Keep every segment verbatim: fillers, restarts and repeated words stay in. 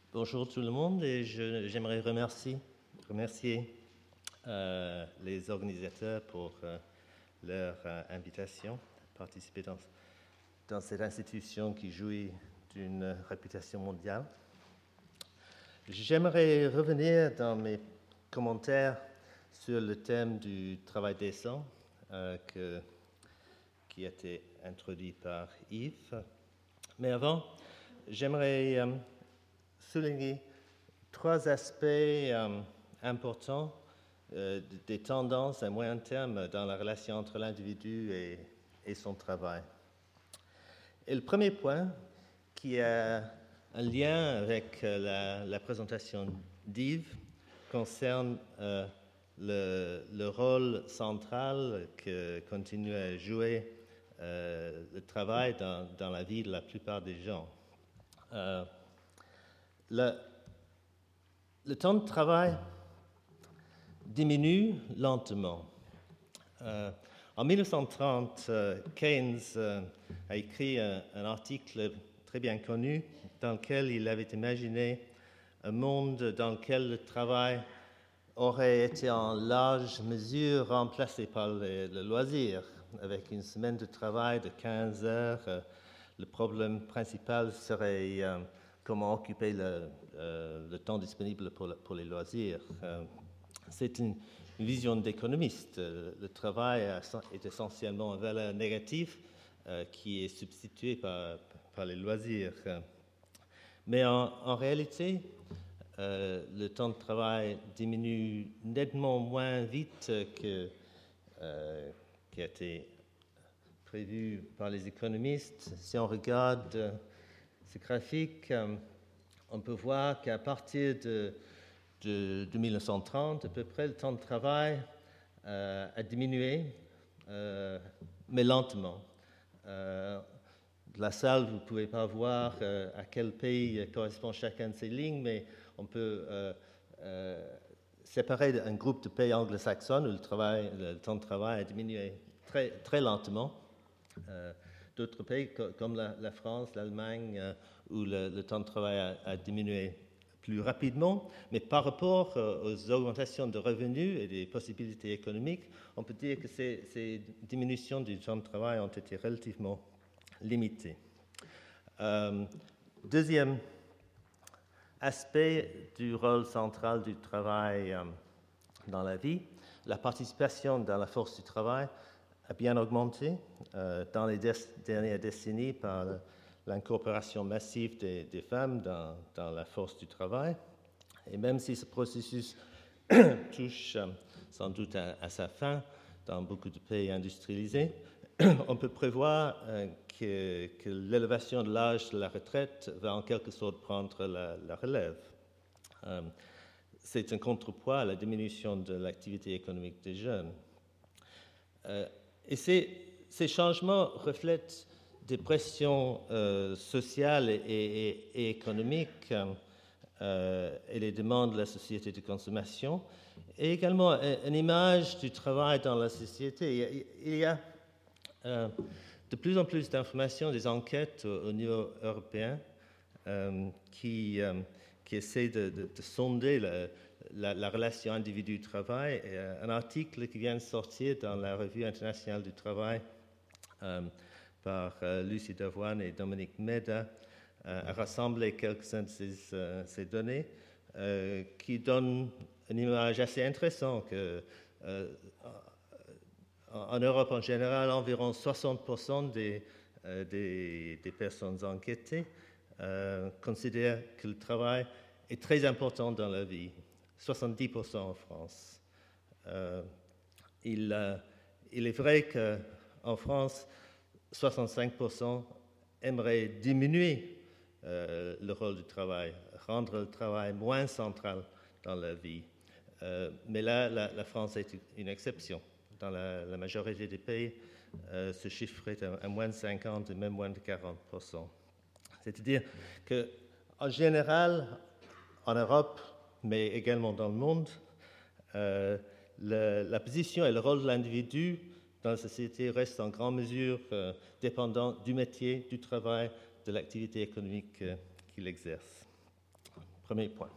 Bonjour tout le monde et je- j'aimerais remercier, remercier euh, les organisateurs pour euh, leur euh, invitation à participer dans, dans cette institution qui jouit d'une réputation mondiale. J'aimerais revenir dans mes commentaires sur le thème du travail décent euh, que, qui a été introduit par Yves. Mais avant, j'aimerais euh, souligner trois aspects euh, importants euh, des tendances à moyen terme dans la relation entre l'individu et, et son travail. Et le premier point, qui a un lien avec euh, la, la présentation d'Yves, concerne euh, le, le rôle central que continue à jouer euh, le travail dans, dans la vie de la plupart des gens. Euh, le, le temps de travail diminue lentement. Euh, en mille neuf cent trente, euh, Keynes euh, a écrit un, un article très bien connu dans lequel il avait imaginé un monde dans lequel le travail aurait été en large mesure remplacé par le, le loisir, avec une semaine de travail de quinze heures. Euh, le problème principal serait euh, comment occuper le, euh, le temps disponible pour, le, pour les loisirs. Euh, c'est une, une vision d'économiste. Le travail est essentiellement une valeur négative euh, qui est substituée par, par les loisirs. Mais en, en réalité, euh, le temps de travail diminue nettement moins vite que euh, qui a été prévu par les économistes. Si on regarde euh, ce graphique, euh, on peut voir qu'à partir de De, de mille neuf cent trente, à peu près, le temps de travail euh, a diminué, euh, mais lentement. Euh, de la salle, vous ne pouvez pas voir euh, à quel pays correspond chacun de ces lignes, mais on peut euh, euh, séparer un groupe de pays anglo-saxons où le, travail, le temps de travail a diminué très, très lentement. Euh, D'autres pays comme la, la France, l'Allemagne, euh, où le, le temps de travail a, a diminué plus rapidement, mais par rapport aux augmentations de revenus et des possibilités économiques, on peut dire que ces, ces diminutions du temps de travail ont été relativement limitées. Euh, deuxième aspect du rôle central du travail euh, dans la vie, la participation dans la force du travail a bien augmenté euh, dans les des, dernières décennies par le, l'incorporation massive des, des femmes dans, dans la force du travail. Et même si ce processus touche euh, sans doute à, à sa fin dans beaucoup de pays industrialisés, on peut prévoir euh, que, que l'élévation de l'âge de la retraite va en quelque sorte prendre la, la relève. Euh, c'est un contrepoids à la diminution de l'activité économique des jeunes. Euh, et ces, ces changements reflètent des pressions euh, sociales et, et, et économiques euh, et les demandes de la société de consommation, et également une image du travail dans la société. Il y a euh, de plus en plus d'informations, des enquêtes au, au niveau européen euh, qui, euh, qui essaient de, de, de sonder la, la, la relation individu-travail. Un article qui vient de sortir dans la Revue internationale du travail euh, par euh, Lucie Davoine et Dominique Meda euh, a rassemblé quelques-unes de ces, euh, ces données euh, qui donnent une image assez intéressante que euh, en Europe en général, environ soixante pour cent des, euh, des, des personnes enquêtées euh, considèrent que le travail est très important dans la vie, soixante-dix pour cent en France. Euh, il, euh, il est vrai qu'en France, soixante-cinq pour cent aimeraient diminuer euh, le rôle du travail, rendre le travail moins central dans la vie. Euh, mais là, la, la France est une exception. Dans la, la majorité des pays, euh, ce chiffre est à, à moins de cinquante et même moins de quarante pour cent. C'est-à-dire qu'en général, en Europe, mais également dans le monde, euh, le, la position et le rôle de l'individu dans la société restent en grande mesure euh, dépendants du métier, du travail, de l'activité économique euh, qu'il exerce. Premier point.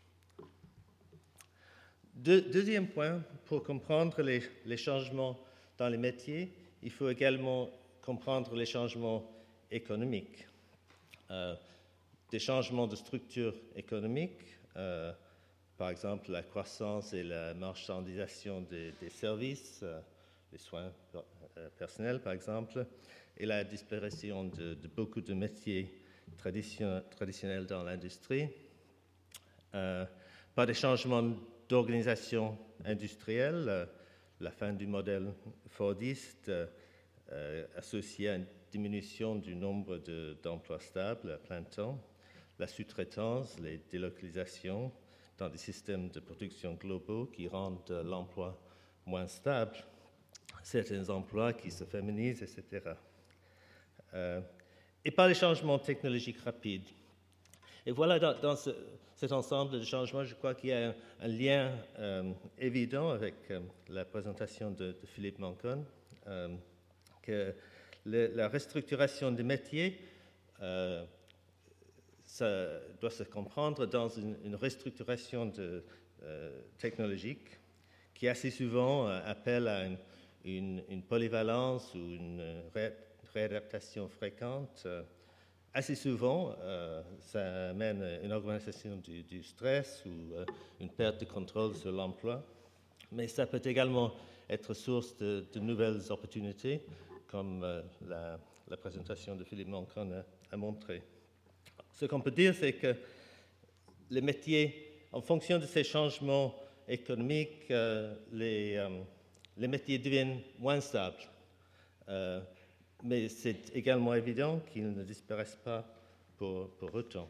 De, deuxième point, pour comprendre les, les changements dans les métiers, il faut également comprendre les changements économiques. Euh, des changements de structure économique, euh, par exemple la croissance et la marchandisation des, des services, euh, les soins euh, personnels par exemple, et la disparition de, de beaucoup de métiers tradition, traditionnels dans l'industrie, euh, par des changements d'organisation industrielle, euh, la fin du modèle fordiste euh, euh, associé à une diminution du nombre de, d'emplois stables à plein temps, la sous-traitance, les délocalisations dans des systèmes de production globaux qui rendent l'emploi moins stable, certains emplois qui se féminisent, et cetera. Euh, et par les changements technologiques rapides. Et voilà, dans, dans ce, cet ensemble de changements, je crois qu'il y a un, un lien euh, évident avec euh, la présentation de, de Philippe Mancon, euh, que le, la restructuration des métiers euh, ça doit se comprendre dans une, une restructuration de, euh, technologique qui assez souvent euh, appelle à une, une, une polyvalence ou une ré, réadaptation fréquente. Euh, assez souvent, euh, ça amène une augmentation du, du stress ou euh, une perte de contrôle sur l'emploi, mais ça peut également être source de, de nouvelles opportunités, comme euh, la, la présentation de Philippe Mancon a, a montré. Ce qu'on peut dire, c'est que les métiers, en fonction de ces changements économiques, euh, les, euh, les métiers deviennent moins stables. Euh, mais c'est également évident qu'ils ne disparaissent pas pour, pour autant.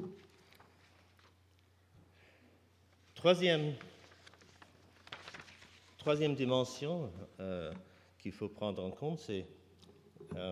Troisième, troisième dimension euh, qu'il faut prendre en compte, c'est euh,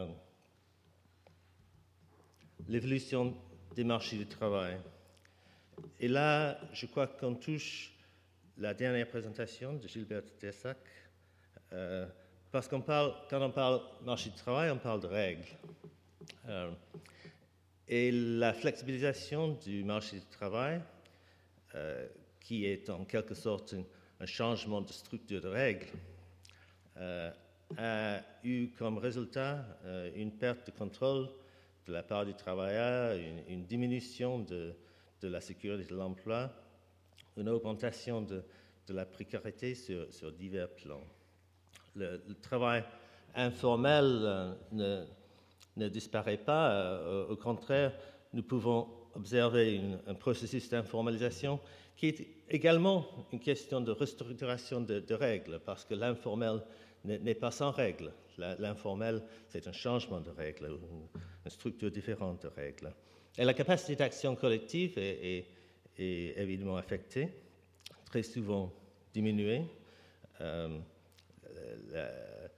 l'évolution des marchés du travail. Et là, je crois qu'on touche la dernière présentation de Gilbert Dessac, euh, parce qu'on parle, quand on parle marché du travail, on parle de règles. Euh, et la flexibilisation du marché du travail, euh, qui est en quelque sorte un, un changement de structure de règles, euh, a eu comme résultat euh, une perte de contrôle de la part du travailleur, une, une diminution de, de la sécurité de l'emploi, une augmentation de, de la précarité sur, sur divers plans. Le, le travail informel euh, ne, ne disparaît pas, euh, au contraire, nous pouvons observer une, un processus d'informalisation qui est également une question de restructuration de, de règles, parce que l'informel n'est pas sans règles. L'informel, c'est un changement de règles, une, une structure différente de règles. Et la capacité d'action collective est, est, est évidemment affectée, très souvent diminuée. Euh, la,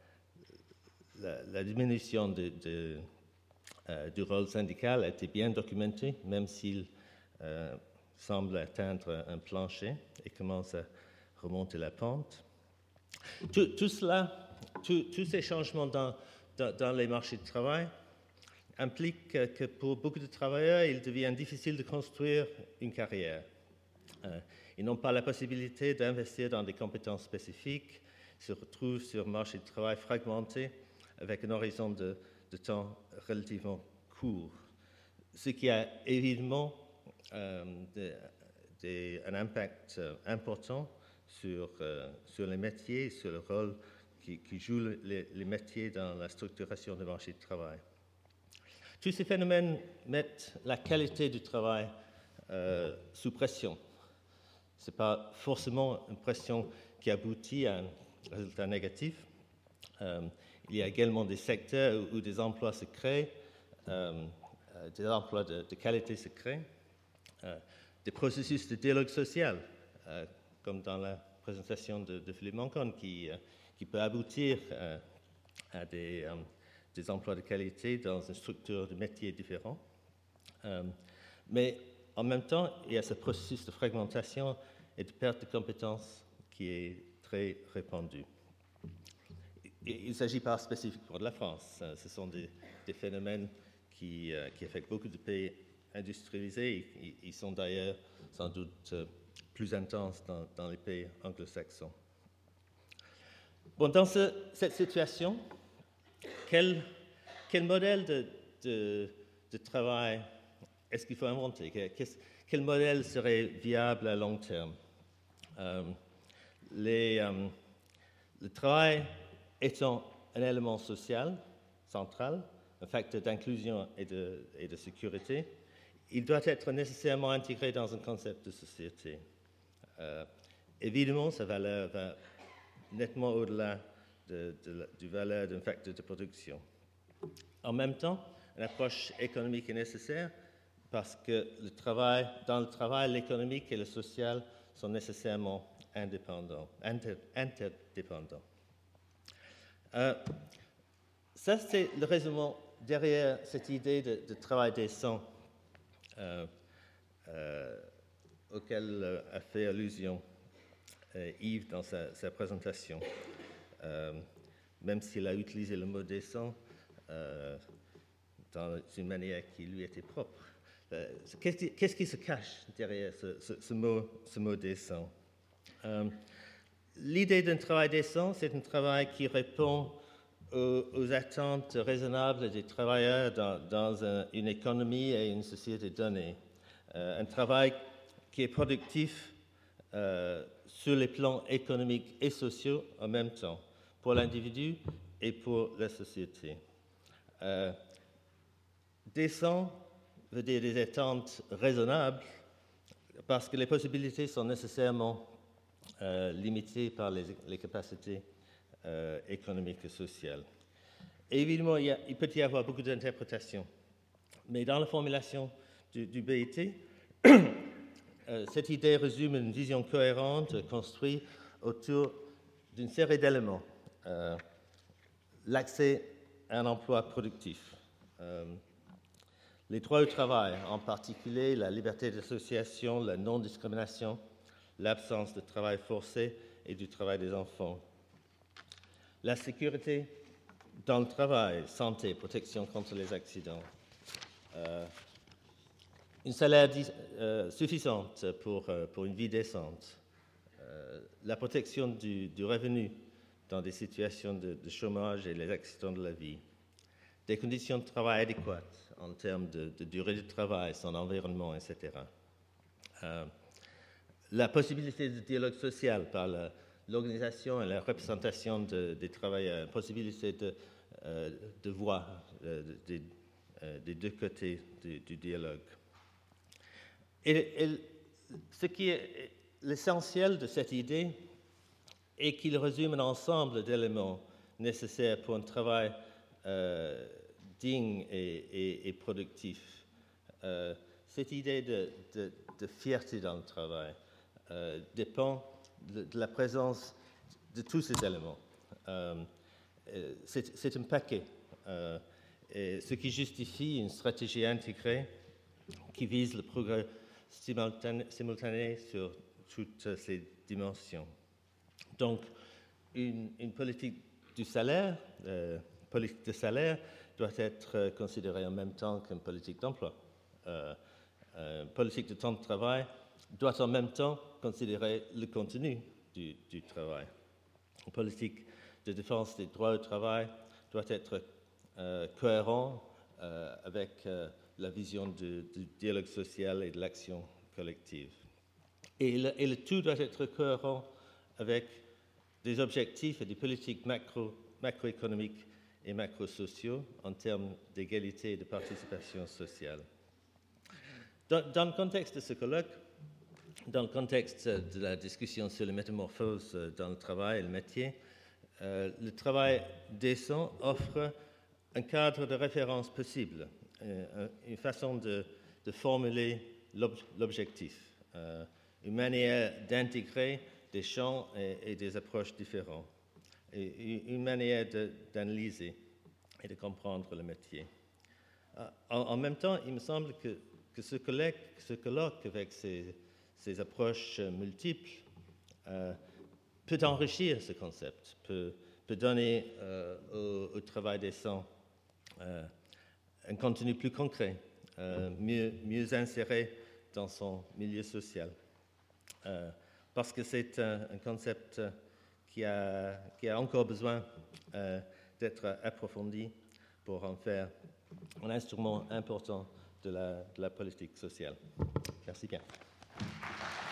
la, la diminution de, de, euh, du rôle syndical a été bien documentée, même s'il euh, semble atteindre un plancher et commence à remonter la pente. Tout, tout cela, tout, tous ces changements dans, dans, dans les marchés de travail impliquent que, que pour beaucoup de travailleurs, il devient difficile de construire une carrière. Euh, ils n'ont pas la possibilité d'investir dans des compétences spécifiques, se retrouvent sur un marché de travail fragmenté avec un horizon de, de temps relativement court, ce qui a évidemment euh, de, de, un impact euh, important sur, euh, sur les métiers et sur le rôle qui, qui jouent les, les métiers dans la structuration du marché du travail. Tous ces phénomènes mettent la qualité du travail euh, sous pression. Ce n'est pas forcément une pression qui aboutit à un résultat négatif. Euh, il y a également des secteurs où, où des emplois se créent, euh, des emplois de, de qualité se créent, euh, des processus de dialogue social, euh, comme dans la présentation de, de Philippe Mancon, qui, euh, qui peut aboutir euh, à des, euh, des emplois de qualité dans une structure de métiers différents. Euh, mais en même temps, il y a ce processus de fragmentation et de perte de compétences qui est très répandu. Il ne s'agit pas spécifiquement de la France. Ce sont des, des phénomènes qui, euh, qui affectent beaucoup de pays industrialisés. Ils, ils sont d'ailleurs sans doute euh, plus intenses dans, dans les pays anglo-saxons. Bon, dans ce, cette situation, quel, quel modèle de, de, de travail est-ce qu'il faut inventer? Quel modèle serait viable à long terme? euh, les, euh, Le travail étant un élément social central, un facteur d'inclusion et de, et de sécurité, il doit être nécessairement intégré dans un concept de société. Euh, évidemment, sa valeur va nettement au-delà de, de, du valeur d'un facteur de production. En même temps, une approche économique est nécessaire parce que le travail, dans le travail, l'économique et le social sont nécessairement indépendants, inter, interdépendants. Euh, ça, c'est le raisonnement derrière cette idée de, de travail décent euh, euh, auquel euh, a fait allusion euh, Yves dans sa, sa présentation. Euh, même s'il a utilisé le mot décent euh, dans une manière qui lui était propre. Euh, qu'est-ce, qui, qu'est-ce qui se cache derrière ce, ce, ce, mot, ce mot décent? euh, L'idée d'un travail décent, c'est un travail qui répond aux, aux attentes raisonnables des travailleurs dans, dans un, une économie et une société donnée. Euh, un travail qui est productif euh, sur les plans économiques et sociaux en même temps, pour l'individu et pour la société. Euh, décent veut dire des attentes raisonnables parce que les possibilités sont nécessairement euh, limitées par les, les capacités euh, économiques et sociales. Et évidemment, il, y a, il peut y avoir beaucoup d'interprétations, mais dans la formulation du, du B I T, euh, cette idée résume une vision cohérente construite autour d'une série d'éléments. Euh, l'accès à un emploi productif, euh, les droits au travail, en particulier la liberté d'association, la non-discrimination, l'absence de travail forcé et du travail des enfants, la sécurité dans le travail, santé, protection contre les accidents, euh, une salaire euh, suffisante pour, euh, pour une vie décente, euh, la protection du, du revenu dans des situations de, de chômage et les accidents de la vie, des conditions de travail adéquates en termes de, de durée de travail, son environnement, et cetera. Euh, la possibilité de dialogue social par la, l'organisation et la représentation de, des travailleurs, la possibilité de, euh, de voix euh, des, euh, des deux côtés du, du dialogue. Et, et ce qui est l'essentiel de cette idée est qu'il résume un ensemble d'éléments nécessaires pour un travail euh, digne et, et, et productif. Euh, cette idée de, de, de fierté dans le travail euh, dépend de, de la présence de tous ces éléments. Euh, c'est, c'est un paquet, euh, et ce qui justifie une stratégie intégrée qui vise le progrès simultané, simultané sur toutes ces dimensions. Donc, une, une politique du salaire, euh, politique de salaire doit être considérée en même temps qu'une politique d'emploi. Euh, euh, politique de temps de travail doit en même temps considérer le contenu du, du travail. Une politique de défense des droits au travail doit être euh, cohérent euh, avec euh, la vision du, du dialogue social et de l'action collective. Et le, et le tout doit être cohérent avec des objectifs et des politiques macro, macroéconomiques et macro-sociaux en termes d'égalité et de participation sociale. Dans, dans le contexte de ce colloque, dans le contexte de la discussion sur les métamorphoses dans le travail et le métier, euh, le travail décent offre un cadre de référence possible, euh, une façon de, de formuler l'ob, l'objectif, euh, une manière d'intégrer des champs et, et des approches différents, et une manière de, d'analyser et de comprendre le métier. En, en même temps, il me semble que, que ce, colloque, ce colloque avec ces, ces approches multiples euh, peut enrichir ce concept, peut, peut donner euh, au, au travail décent euh, un contenu plus concret, euh, mieux, mieux inséré dans son milieu social. Euh, parce que c'est un, un concept qui a, qui a encore besoin euh, d'être approfondi pour en faire un instrument important de la, de la politique sociale. Merci bien.